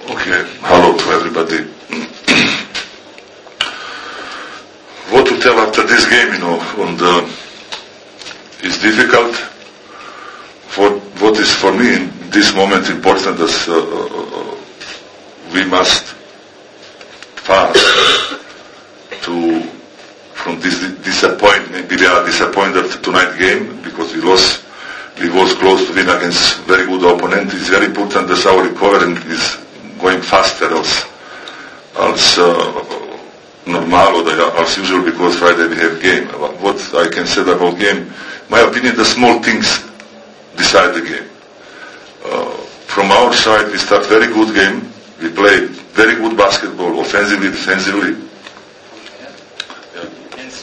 Okay, hello to everybody. What to tell after this game, it's difficult. What is for me in this moment important is we must pass from this disappointment. We are disappointed tonight game because we lost. We was close to win against very good opponent. It's very important that our recovery is going faster as normal or as usual because Friday we have game. What I can say about game, my opinion, the small things decide the game. From our side, we start very good game. We play very good basketball, offensively, defensively. Więc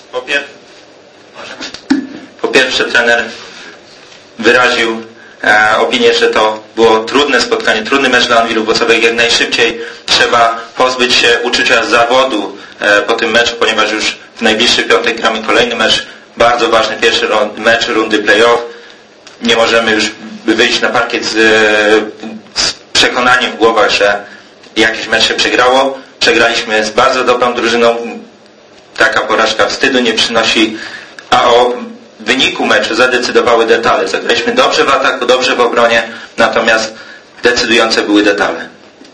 po pierwsze trener wyraził opinię, że to było trudne spotkanie, trudny mecz dla Anwilu Włocławek. Jak najszybciej trzeba pozbyć się uczucia zawodu po tym meczu, ponieważ już w najbliższy piątek gramy kolejny mecz, bardzo ważny pierwszy mecz rundy play-off. Nie możemy już wyjść na parkiet z przekonaniem w głowach, że jakiś mecz się przegrało. Przegraliśmy z bardzo dobrą drużyną. Taka porażka wstydu nie przynosi, a o wyniku meczu zadecydowały detale. Zagraliśmy dobrze w ataku, dobrze w obronie, natomiast decydujące były detale.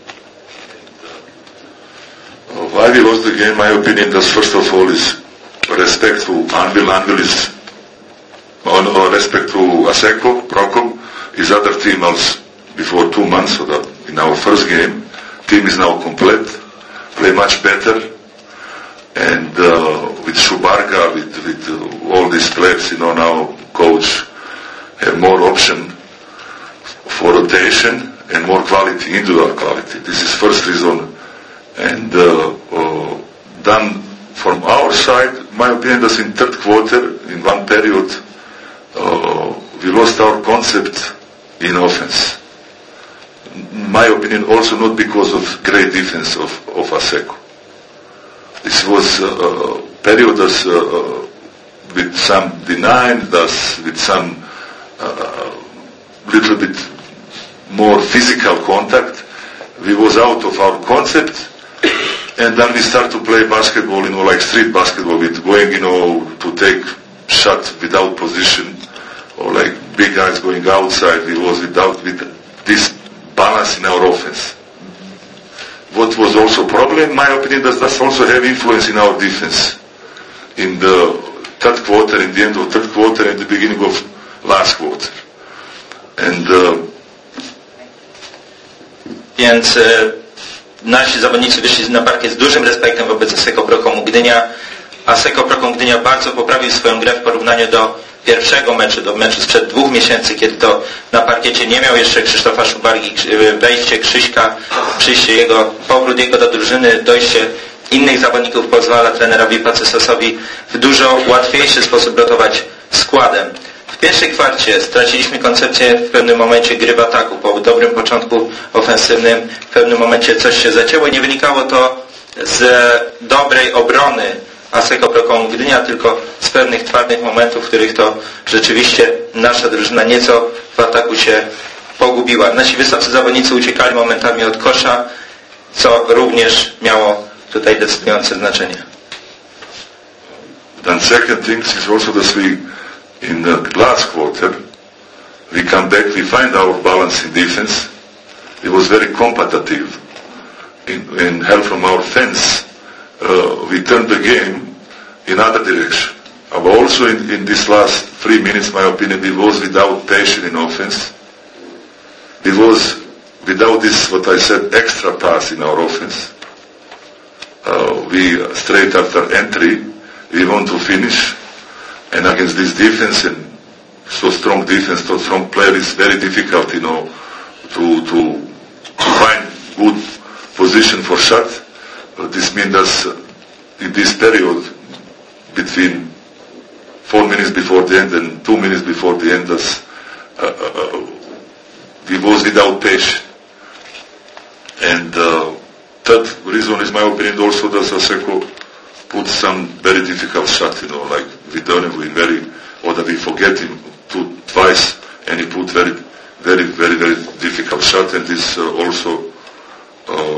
Why we lost the game, my opinion, that first of all is respect to Anvil. Anvil is respect to ASECO, Procom, his other team also before 2 months, so that in our first game, team is now complete, play much better, and with Shubarga, with all these players, now coach have more option for rotation and more quality, individual quality. This is first reason. And then from our side, my opinion is in third quarter, in one period, we lost our concept in offense. My opinion also not because of great defense of ASECO. This was a period with some denying, with some little bit more physical contact. We was out of our concept, and then we start to play basketball, like street basketball, with going, to take shot without position, or like big guys going outside. We was with this balance in our offense. What was also problem, in my opinion, does also have influence in our defense. In the third quarter, in the end of third quarter, and the beginning of last quarter. And więc nasi zawodnicy wyszli na parkiet z dużym respektem wobec ASECO Procomu Gdynia. ASECO Procom Gdynia bardzo poprawił swoją grę w porównaniu do pierwszego meczu, do meczu sprzed 2 miesięcy, kiedy to na parkiecie nie miał jeszcze Krzysztofa Szubargi, wejście Krzyśka, powrót jego do drużyny, dojście innych zawodników pozwala trenerowi Pacesosowi w dużo łatwiejszy sposób rotować składem. W pierwszej kwarcie straciliśmy koncepcję w pewnym momencie gry w ataku. Po dobrym początku ofensywnym w pewnym momencie coś się zacięło i nie wynikało to z dobrej obrony ASECO Procom Gdynia, tylko z pewnych twardych momentów, w których to rzeczywiście nasza drużyna nieco w ataku się pogubiła. Nasi wysocy zawodnicy uciekali momentami od kosza, co również miało tutaj decydujące znaczenie. Then second thing is also that we in the last quarter we come back, we find our balance in defense. It was very competitive in help from our fans. We turned the game in other direction. But also in this last 3 minutes, my opinion, we was without passion in offense. We was without this, what I said, extra pass in our offense. We straight after entry, we want to finish, and against this defense and so strong defense, so strong player, it's very difficult, to find good position for shot. This means that in this period between 4 minutes before the end and 2 minutes before the end, we was without passion. And third reason is my opinion also that ASECO put some very difficult shot, like with Donovan, or that we forget him twice, and he put very, very, very, very difficult shot, and this also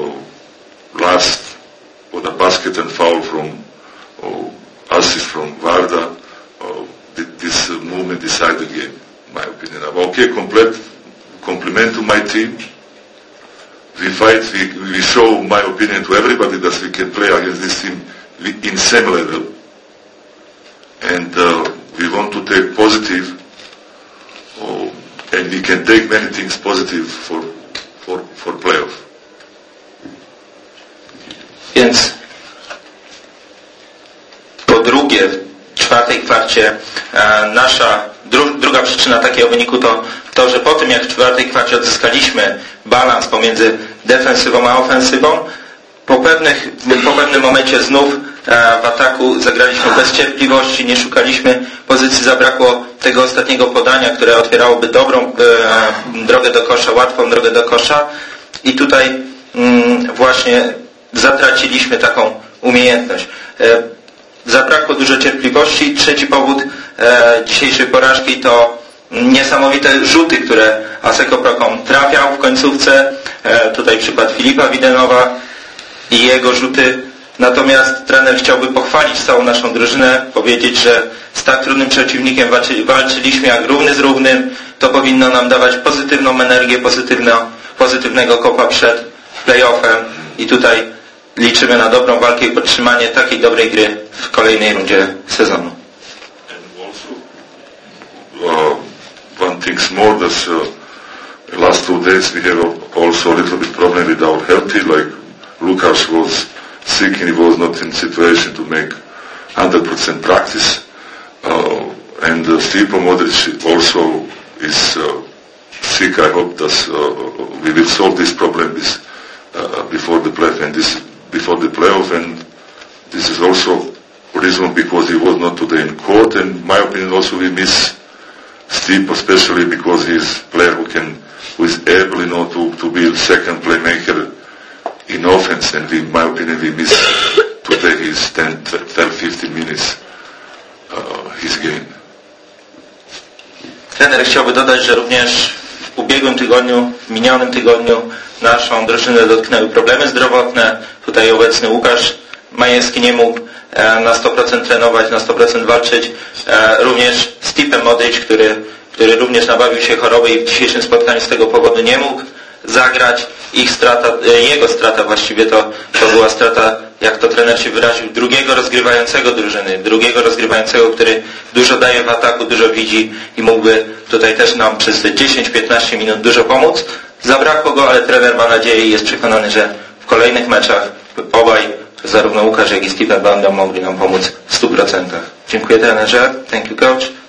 basket and foul from assist from Varda. This movement decided the game, in my opinion. Okay, compliment to my team. We fight, we show, my opinion, to everybody that we can play against this team in same level. And we want to take positive, and we can take many things positive for playoff. Więc po drugie, w czwartej kwarcie nasza druga przyczyna takiego wyniku to, że po tym jak w czwartej kwarcie odzyskaliśmy balans pomiędzy defensywą a ofensywą, po pewnym momencie znów w ataku zagraliśmy bez cierpliwości, nie szukaliśmy pozycji, zabrakło tego ostatniego podania, które otwierałoby dobrą drogę do kosza, łatwą drogę do kosza i tutaj właśnie zatraciliśmy taką umiejętność. Zabrakło dużo cierpliwości. Trzeci powód dzisiejszej porażki to niesamowite rzuty, które Asseco Procom trafiał w końcówce. Tutaj przykład Filipa Widenowa i jego rzuty. Natomiast trener chciałby pochwalić całą naszą drużynę, powiedzieć, że z tak trudnym przeciwnikiem walczyliśmy jak równy z równym. To powinno nam dawać pozytywną energię, pozytywnego kopa przed playoffem i tutaj liczymy na dobrą walkę i podtrzymanie takiej dobrej gry w kolejnej rundzie sezonu. One thing more, that last 2 days we have also a little bit problem with our healthy, like Lukas was sick and he was not in situation to make 100% practice, and Stipo Modric also is sick. I hope that we will solve this problem before the playoff, and this is also reason because he was not today in court, and in my opinion also we miss Stipe, especially because he is a player who is able, to be second playmaker in offense, and in my opinion we miss today his 10-15 minutes his game. Trener chciałby dodać, że również w minionym tygodniu naszą drużynę dotknęły problemy zdrowotne. Tutaj obecny Łukasz Majewski nie mógł na 100% trenować, na 100% walczyć. Również Stipe Modric, który również nabawił się choroby i w dzisiejszym spotkaniu z tego powodu nie mógł zagrać. Jego strata właściwie to była strata, jak to trener się wyraził, drugiego rozgrywającego drużyny, który dużo daje w ataku, dużo widzi i mógłby tutaj też nam przez te 10-15 minut dużo pomóc. Zabrakło go, ale trener ma nadzieję i jest przekonany, że w kolejnych meczach obaj, zarówno Łukasz, jak i Stipe będą mogli nam pomóc w 100%. Dziękuję trenerze. Thank you coach.